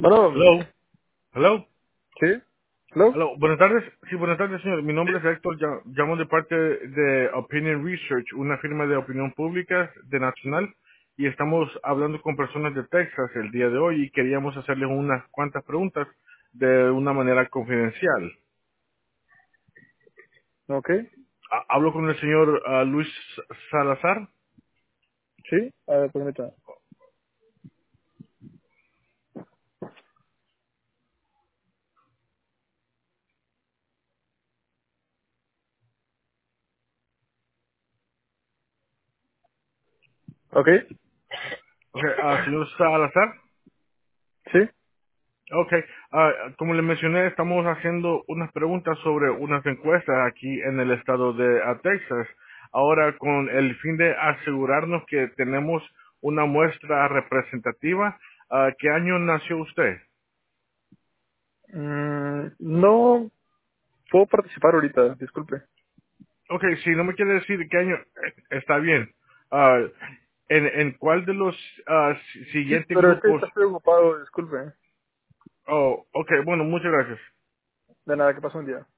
Bueno, Hello. Hello. ¿sí? ¿Hello? Hello. Buenas tardes. Sí, buenas tardes, señor. Mi nombre es Héctor. Llamo de parte de Opinion Research, una firma de opinión pública de Nacional, y estamos hablando con personas de Texas el día de hoy y queríamos hacerles unas cuantas preguntas de una manera confidencial. Ok, Hablo con el señor Luis Salazar. sí, a ver, permítame. Ok, Okay, señor Salazar. sí. Ok, como le mencioné, estamos haciendo unas preguntas sobre unas encuestas aquí en el estado de Texas. Ahora, con el fin de asegurarnos que tenemos una muestra representativa, ¿qué año nació usted? No puedo participar ahorita, disculpe. Ok, si no me quiere decir qué año, está bien. Ah, ¿en cuál de los Sí, siguientes pero es que grupos? estoy ocupado, disculpe. Oh, ok, bueno, muchas gracias. De nada, que pase un día.